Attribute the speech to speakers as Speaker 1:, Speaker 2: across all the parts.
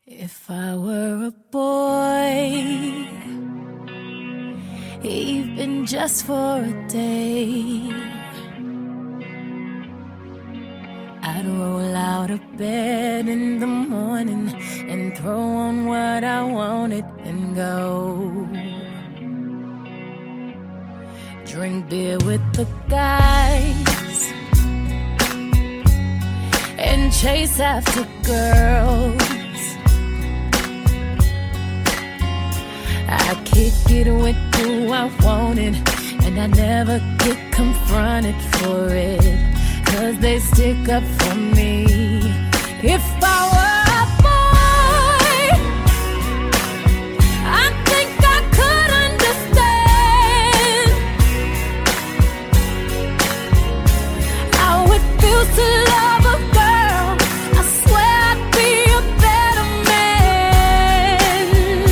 Speaker 1: If I were a boy, even just for a day, I'd roll out of bed in the morning and throw on what I wanted and go drink beer with the guys and chase after girls. I kick it with who I wanted, and I never get confronted for it, 'cause they stick up for me. If I were a boy, I think I could understand how it feels to love a girl. I swear I'd be a better man.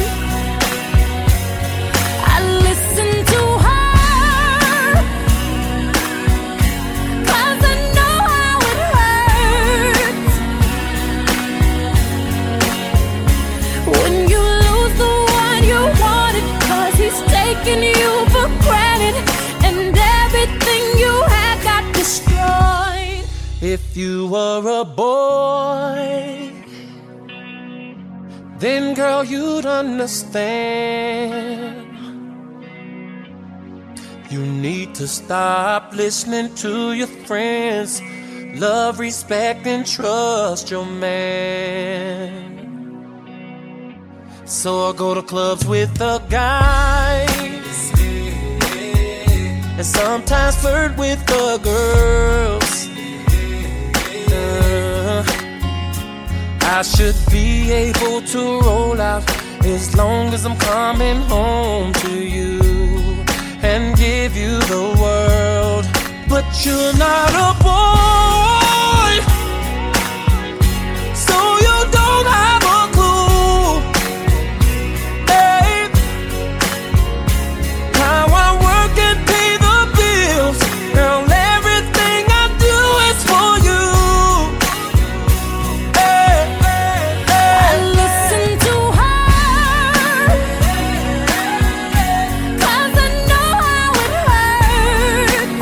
Speaker 1: I listen to her, 'cause I know how it hurts when you lose the one you wanted, 'cause he's taking you for granted and everything you had got destroyed.
Speaker 2: If you were a boy, then girl, you'd understand. You need to stop listening to your friends. Love, respect, and trust your man. So I go to clubs with the guys and sometimes flirt with the girls. I should be able to roll out as long as I'm coming home to you and give you the world. But you're not a boy, so you don't have a clue, babe, how I work and pay the bills. Girl, everything I do is for you.
Speaker 1: I listen to her, 'cause I know how it hurts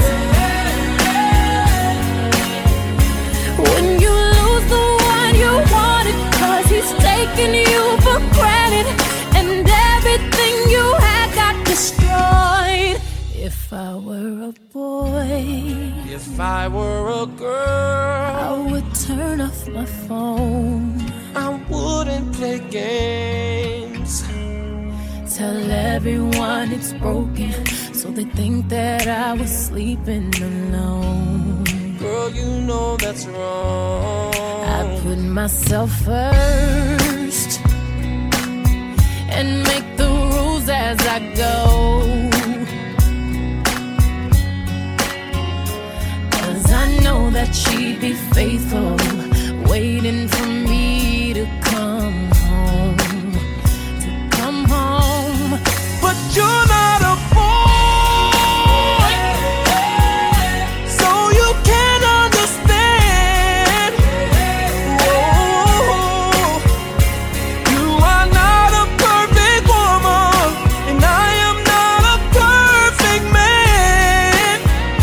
Speaker 1: when you lose the one you wanted, 'cause he's taking you for granted and everything you had got destroyed. If I were a boy,
Speaker 2: If I were a girl,
Speaker 1: I would turn off my phone,
Speaker 2: I wouldn't play games.
Speaker 1: tell everyone it's broken, so they think that I was sleeping alone.
Speaker 2: Girl, you know that's wrong.
Speaker 1: I put myself first and make the rules as I go, 'cause I know that she'd be faithful, waiting for me to come home,
Speaker 2: But you're not a boy, so you can't understand. Oh, you are not a perfect woman, and I am not a perfect man.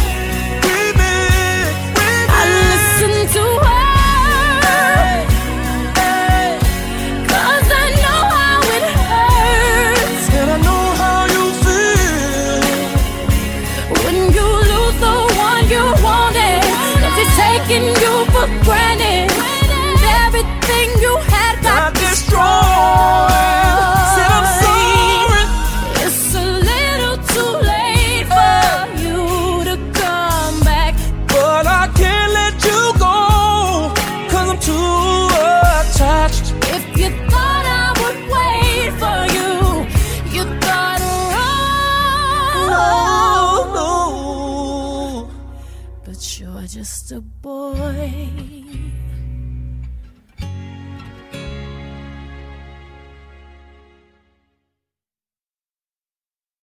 Speaker 1: I listen to her, 'cause I know how it hurts
Speaker 2: And I know how you feel.
Speaker 1: when you lose the one you wanted, 'cause he's taking you for granted and everything you had got
Speaker 2: Got destroyed. Said I'm sorry.
Speaker 1: It's a little too late for you to come back.
Speaker 2: But I can't let you go, 'cause I'm too attached.
Speaker 1: If you thought I would wait for you, you thought wrong.
Speaker 2: No.
Speaker 1: But you're just a boy.